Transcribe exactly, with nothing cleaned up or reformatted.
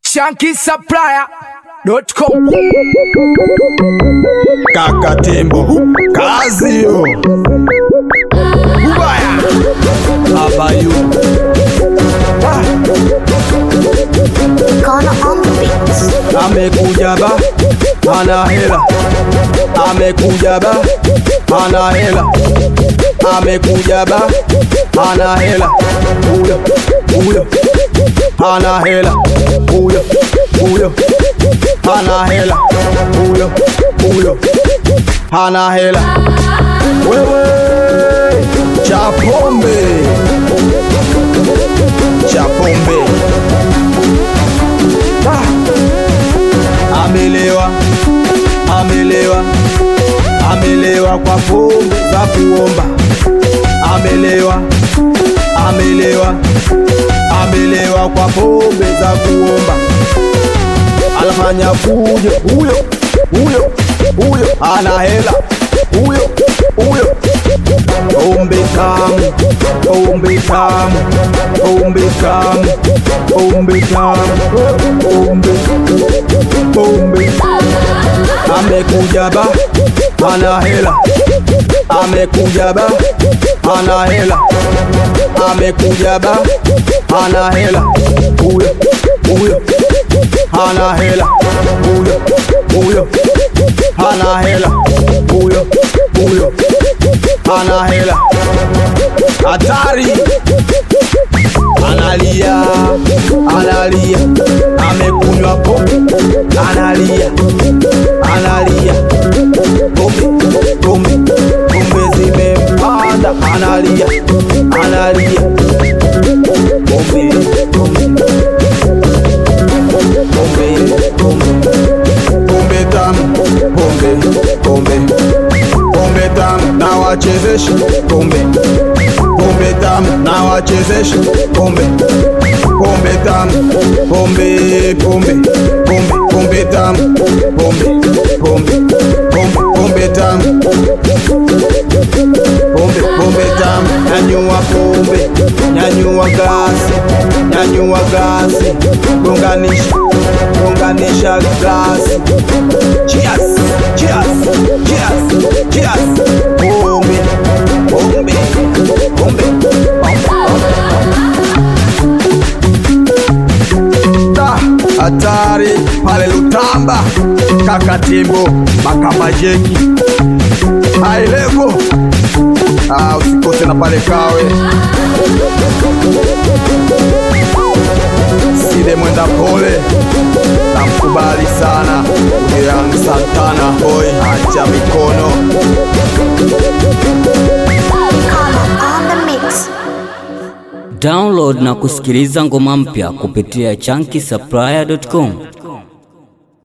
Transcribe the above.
Shanky Supplier dot com. Kaka Tembo kazi yo ubaya abayu ah. Gonna on the beats. Amekuja ba ana hela, amekuja ba ana hela, amekuja ba ana hela, huyo huyo ana hela, huyo huyo ana hela, huyo huyo ana hela. Wewe Chapombe, Chapombe ah. Amelewa, amelewa, amelewa kwa pombe za kuomba. Amelewa, amelewa, amelewa kwa pombe za kuomba. Alafanya fujo, huyo huyo huyo ana hela, huyo huyo. Pombe tamu, pombe tamu, pombe tamu, pombe tamu, pombe pombe. Amekuja ba ana hela, amekuja ba ana hela, amekuja ba ana hela, huyo huyo ana hela, huyo huyo ana hela, huyo huyo ana hela. Hatari analia, analia, amekunywa pombe, analia, analia, pombe, pombe, pombe zimempanda, analia, analia, pombe, pombe, pombe, pombe, pombe tamu, pombe, pombe, pombe tamu na wachezesha pombe, pombe tamu na wachezesha pombe, pombe tamu, pombe, pombe, pombe, pombe tamu, pombe, pombe, pombe, pombe tamu, pombe, pombe tamu. Nyanyua pombe, nyanyua glasi, nyanyua glasi, gonganisha, gonganisha glasi. Cheers, cheers, cheers, cheers. Pombe, pombe, pombe, ta hatari pale Lutamba, Kaka Tembo, Makamba Jeki, high level. Ah, usikose na pale Kawe, Side Mwenda Pole, namkubali sana Young Santana boy, acha mikono. On the mix. Download na kusikiliza ngoma mpya kupitia Shanky Supplier dot com.